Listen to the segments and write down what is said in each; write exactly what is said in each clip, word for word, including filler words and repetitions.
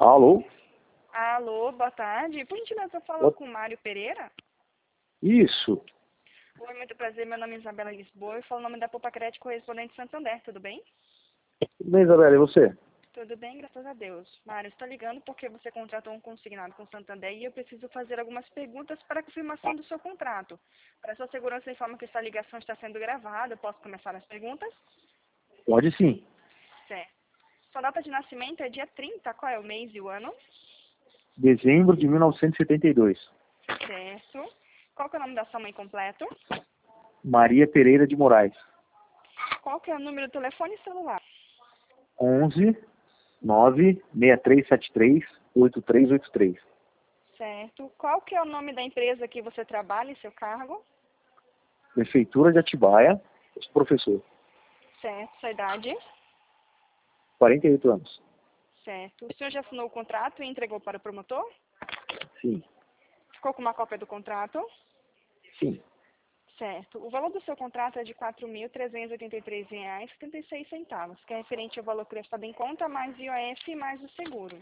Alô? Alô, boa tarde. Por gentileza, eu falo Boa- com o Mário Pereira. Isso. Oi, muito prazer. Meu nome é Isabela Lisboa. Eu falo o nome da Poupa Crédito correspondente Santander. Tudo bem? Tudo bem, Isabela, e você? Tudo bem, graças a Deus. Mário, estou ligando porque você contratou um consignado com Santander e eu preciso fazer algumas perguntas para a confirmação do seu contrato. Para sua segurança, informo que essa ligação está sendo gravada. Eu posso começar as perguntas? Pode sim. Certo. Sua data de nascimento é dia trinta. Qual é o mês e o ano? Dezembro de mil novecentos e setenta e dois. Certo. Qual que é o nome da sua mãe completo? Maria Pereira de Moraes. Qual que é o número do telefone e celular? onze nove seis três sete três oito três oito três. Certo. Qual que é o nome da empresa que você trabalha e seu cargo? Prefeitura de Atibaia. Eu sou professor. Certo. Sua idade? quarenta e oito anos. Certo. O senhor já assinou o contrato e entregou para o promotor? Sim. Ficou com uma cópia do contrato? Sim. Certo. O valor do seu contrato é de quatro mil trezentos e oitenta e três reais e setenta e seis centavos, que é referente ao valor prestado em conta, mais I O F mais o seguro.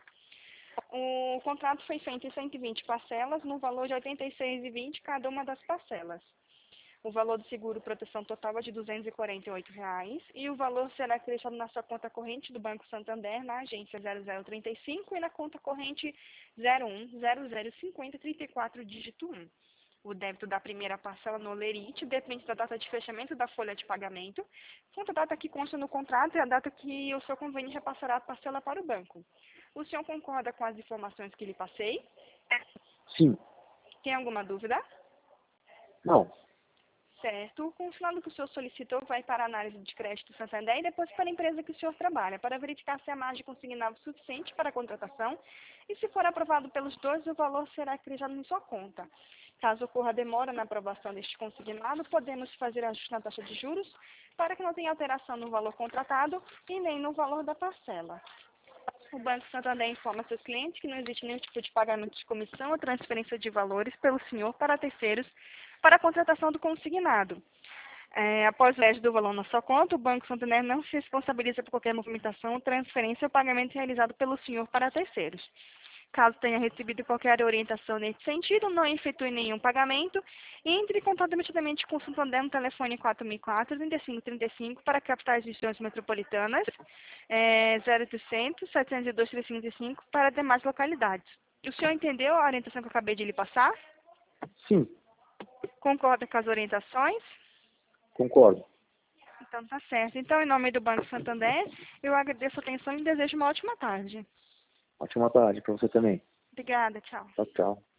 O contrato foi feito em cento e vinte parcelas, no valor de oitenta e seis reais e vinte centavos cada uma das parcelas. O valor do seguro proteção total é de duzentos e quarenta e oito reais e o valor será acrescido na sua conta corrente do Banco Santander, na agência zero zero trinta e cinco e na conta corrente zero um zero zero cinco zero três quatro dígito um. O débito da primeira parcela no Lerite depende da data de fechamento da folha de pagamento, quanto a data que consta no contrato e a data que o seu convênio repassará a parcela para o banco. O senhor concorda com as informações que lhe passei? Sim. Tem alguma dúvida? Não. Certo. O consulado que o senhor solicitou vai para a análise de crédito Santander e depois para a empresa que o senhor trabalha, para verificar se a margem consignada é suficiente para a contratação e, se for aprovado pelos dois, o valor será acrescido em sua conta. Caso ocorra demora na aprovação deste consignado, podemos fazer ajuste na taxa de juros para que não tenha alteração no valor contratado e nem no valor da parcela. O Banco Santander informa seus clientes que não existe nenhum tipo de pagamento de comissão ou transferência de valores pelo senhor para terceiros para a contratação do consignado. É, após o crédito do valor na sua conta, o Banco Santander não se responsabiliza por qualquer movimentação, transferência ou pagamento realizado pelo senhor para terceiros. Caso tenha recebido qualquer orientação nesse sentido, não efetue nenhum pagamento e entre em contato imediatamente com o Santander no telefone quatro mil e quatro, trinta e cinco trinta e cinco para capitais e regiões metropolitanas, é, zero oitocentos, setecentos e dois, trezentos e trinta e cinco para demais localidades. O senhor entendeu a orientação que eu acabei de lhe passar? Sim. Concorda com as orientações? Concordo. Então tá certo. Então, em nome do Banco Santander, eu agradeço a atenção e desejo uma ótima tarde. Ótima tarde para você também. Obrigada, tchau. Tchau, tchau.